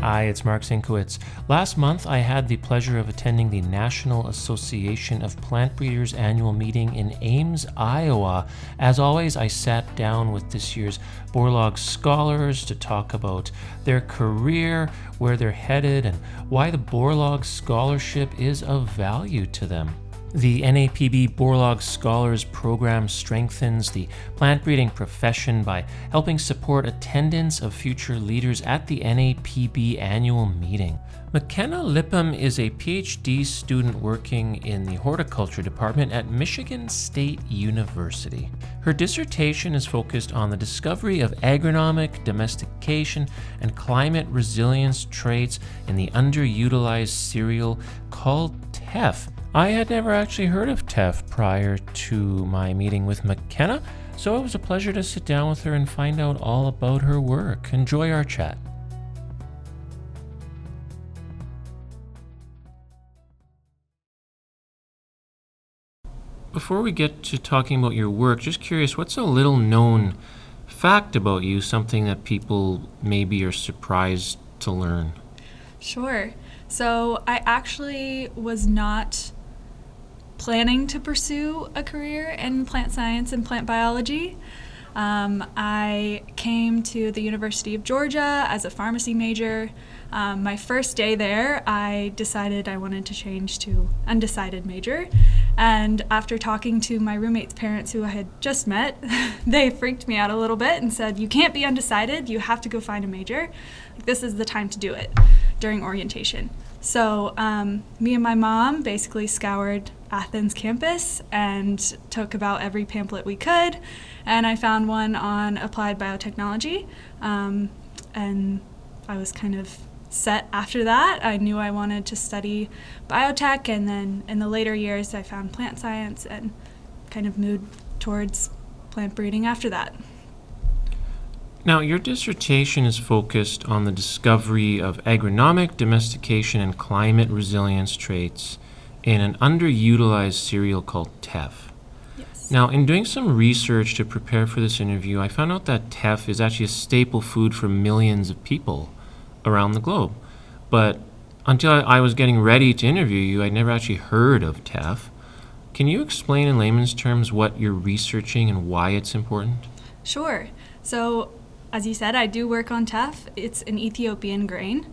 Hi, it's Mark Sinkowitz. Last month, I had the pleasure of attending the National Association of Plant Breeders annual meeting in Ames, Iowa. As always, I sat down with this year's Borlaug Scholars to talk about their career, where they're headed, and why the Borlaug Scholarship is of value to them. The NAPB Borlaug Scholars Program strengthens the plant breeding profession by helping support attendance of future leaders at the NAPB annual meeting. McKenna Lipham is a PhD student working in the horticulture department at Michigan State University. Her dissertation is focused on the discovery of agronomic, domestication, and climate resilience traits in the underutilized cereal called teff. I had never actually heard of teff prior to my meeting with McKenna, so it was a pleasure to sit down with her and find out all about her work. Enjoy our chat. Before we get to talking about your work, just curious, what's a little known fact about you, something that people maybe are surprised to learn? Sure. So I actually was not planning to pursue a career in plant science and plant biology. I came to the University of Georgia as a pharmacy major. My first day there, I decided I wanted to change to undecided major. And after talking to my roommate's parents who I had just met, they freaked me out a little bit and said, "You can't be undecided, you have to go find a major. This is the time to do it," during orientation. So me and my mom basically scoured Athens campus and took about every pamphlet we could, and I found one on applied biotechnology, and I was kind of set after that. I knew I wanted to study biotech, and then in the later years I found plant science and kind of moved towards plant breeding after that. Now, your dissertation is focused on the discovery of agronomic, domestication, and climate resilience traits in an underutilized cereal called teff. Yes. Now, in doing some research to prepare for this interview, I found out that teff is actually a staple food for millions of people around the globe. But until I was getting ready to interview you, I'd never actually heard of teff. Can you explain in layman's terms what you're researching and why it's important? Sure. So, as you said, I do work on teff. It's an Ethiopian grain,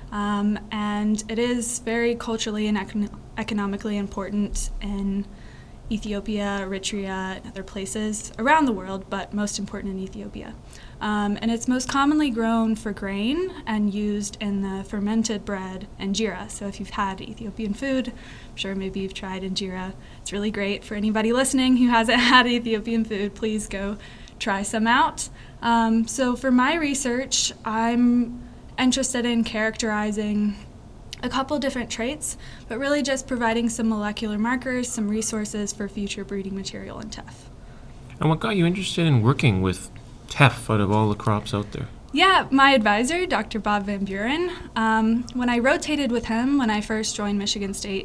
and it is very culturally and economically important in Ethiopia, Eritrea, and other places around the world, but most important in Ethiopia. And it's most commonly grown for grain and used in the fermented bread injera. So if you've had Ethiopian food, I'm sure maybe you've tried injera. It's really great for anybody listening who hasn't had Ethiopian food. Please go try some out. So for my research, I'm interested in characterizing a couple different traits, but really just providing some molecular markers, some resources for future breeding material in teff. And what got you interested in working with teff out of all the crops out there? Yeah, my advisor, Dr. Bob Van Buren, when I rotated with him when I first joined Michigan State,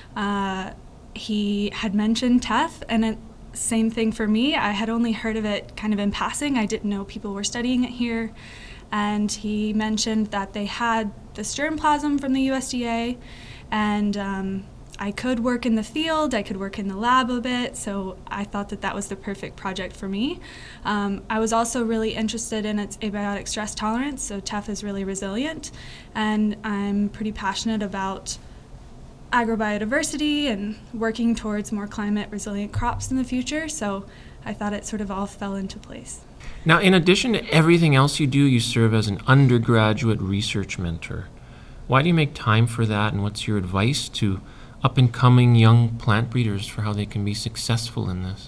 he had mentioned teff, and same thing for me. I had only heard of it kind of in passing. I didn't know people were studying it here. And he mentioned that they had this germplasm from the USDA, and I could work in the field, I could work in the lab a bit, so I thought that that was the perfect project for me. I was also really interested in its abiotic stress tolerance, so teff is really resilient, and I'm pretty passionate about agrobiodiversity and working towards more climate resilient crops in the future, so I thought it sort of all fell into place. Now, in addition to everything else you do, you serve as an undergraduate research mentor. Why do you make time for that, and what's your advice to up-and-coming young plant breeders for how they can be successful in this?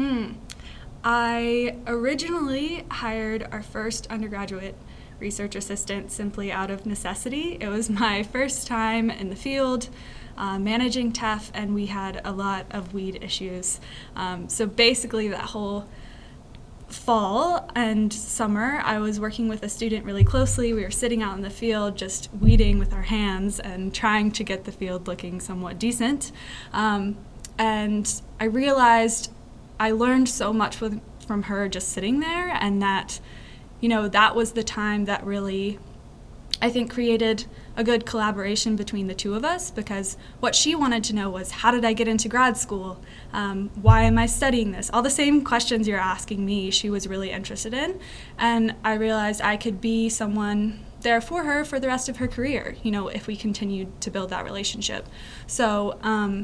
I originally hired our first undergraduate research assistant simply out of necessity. It was my first time in the field managing teff, and we had a lot of weed issues. So basically that whole fall and summer, I was working with a student really closely. We were sitting out in the field just weeding with our hands and trying to get the field looking somewhat decent. And I realized I learned so much from her just sitting there, and that, that was the time that really I think created a good collaboration between the two of us, because what she wanted to know was, how did I get into grad school? Why am I studying this? All the same questions you're asking me, she was really interested in. And I realized I could be someone there for her for the rest of her career, if we continued to build that relationship. So,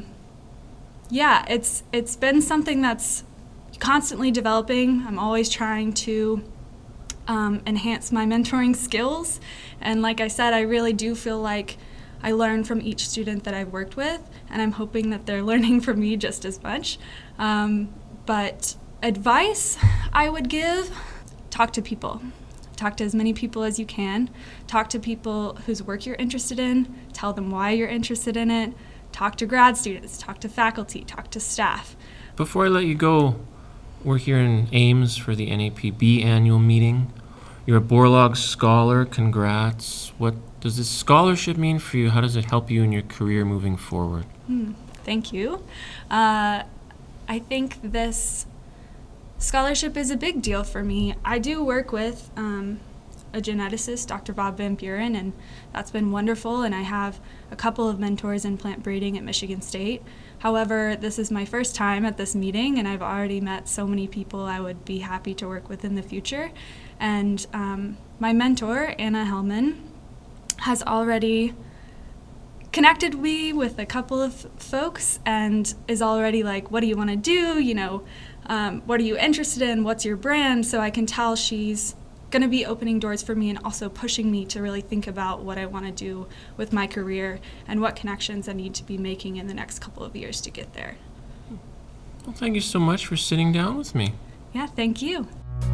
it's been something that's constantly developing. I'm always trying to enhance my mentoring skills. And like I said, I really do feel like I learn from each student that I've worked with, and I'm hoping that they're learning from me just as much. But advice I would give, talk to people. Talk to as many people as you can. Talk to people whose work you're interested in. Tell them why you're interested in it. Talk to grad students. Talk to faculty. Talk to staff. Before I let you go, we're here in Ames for the NAPB annual meeting. You're a Borlaug Scholar. Congrats. What does this scholarship mean for you? How does it help you in your career moving forward? Thank you. I think this scholarship is a big deal for me. I do work with a geneticist, Dr. Bob Van Buren, and that's been wonderful, and I have a couple of mentors in plant breeding at Michigan State. However, this is my first time at this meeting, and I've already met so many people I would be happy to work with in the future. And my mentor, Anna Hellman, has already connected me with a couple of folks and is already like, what do you want to do? What are you interested in? What's your brand? So I can tell she's going to be opening doors for me and also pushing me to really think about what I want to do with my career and what connections I need to be making in the next couple of years to get there. Well, thank you so much for sitting down with me. Yeah, thank you.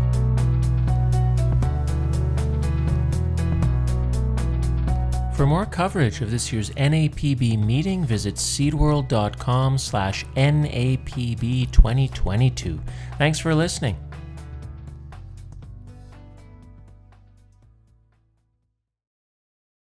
For more coverage of this year's NAPB meeting, visit seedworld.com/NAPB2022. Thanks for listening.